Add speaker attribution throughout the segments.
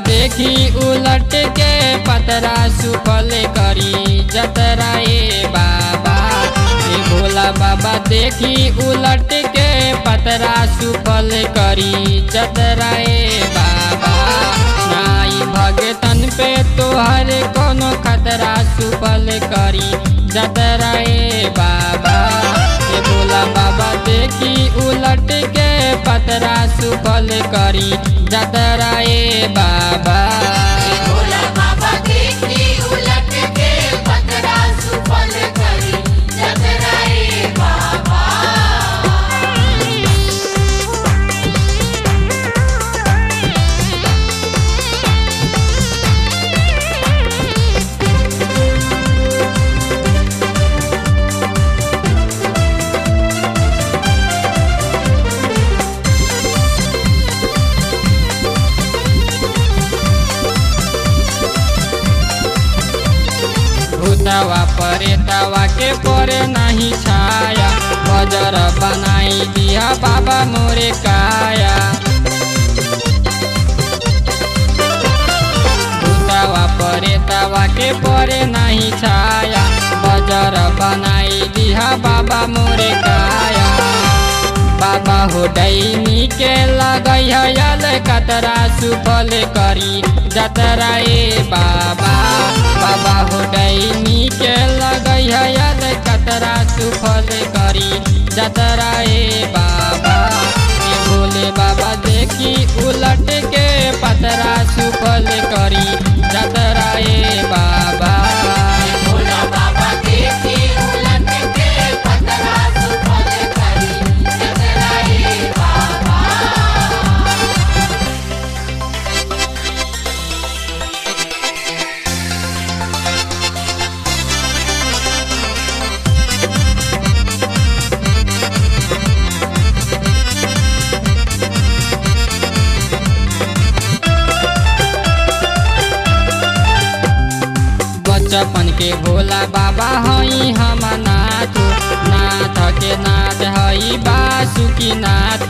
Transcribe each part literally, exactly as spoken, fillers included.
Speaker 1: देखी उलट के पतरा सुफल करी जतरा ए बाबा। ए भोला बाबा देखी उलट के पतरा सुफल करी जतरा ए बाबा। नाई भगतन पे तोहर कोनो खतरा सुफल करी जतरा ए बाबा। ए भोला बाबा देखी उलट के पतरा सुफल करी जतरा ए बाबा।
Speaker 2: भोला बाबा देखी उलट के पतरा सुफल करी जतरा ए बाबा।
Speaker 1: भूतवा परेतवा के परे नहीं छाया बजर बनाई दिया बाबा मोरे काया। भूतवा परेतवा के परे नहीं छाया बजर बनाई दिया बाबा मोरे काया। बाबा हो डैनी के लगैयल कतरा सुफल करी जतरा ए बाबा। बाबा हो डैनी के लगैयल कतरा सुफल करी जतरा ए बाबा। ए भोले बाबा देखी उलट के पतरा सुफल करी जतरा ए बाबा।
Speaker 2: भोला बाबा देखी उलट के पतरा सुफल करी जतरा ए बाबा। बचपन के भोला बाबा हई हम नाथ। नाथ के नाथ हई बासुकी नाथ।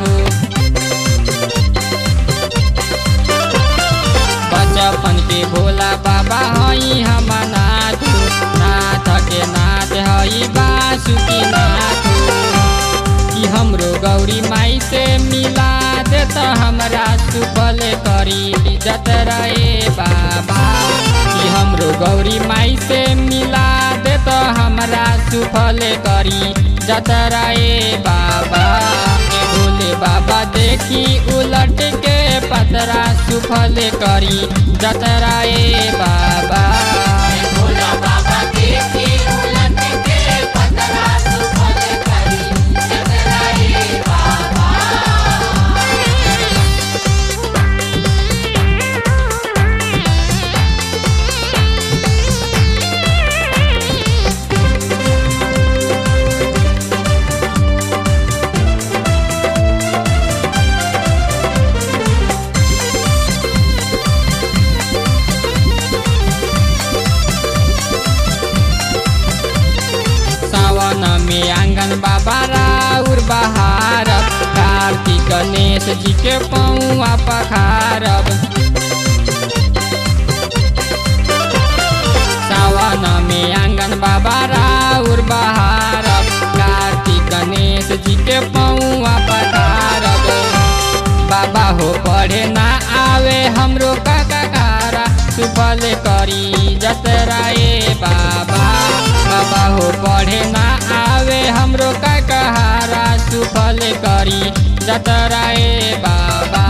Speaker 2: बचपन के भोला बाबा हई हम नाथ। नाथ के नाथ हई बासुकी नाथ। कि हमरो गौरी माई से मिला देता हमरा सुफल करी जतरा ए बाबा। कि हमरो गौरी माई से मिला देता हमरा सुफल करी जतरा ए बाबा। ए भोले बाबा देखी उलट के पतरा सुफल करी जतरा ए बाबा। भोला बाबा देखी उलट के पतरा सुफल करी जतरा ए बाबा। सावन में आंगन बाबा राउर बहारब। कार्तिक गणेश जी के पौआ पखारब। सावन में आंगन बाबा राउर बहारब। कार्तिक गणेश जी के पौआ पखारब। बाबा हो पढ़े ना आवे हमरो काकारा सुफल करी जतरा ए बाबा। बाबा हो पढ़े ना आवे हमरो काकारा सुफल करी जतरा ए बाबा।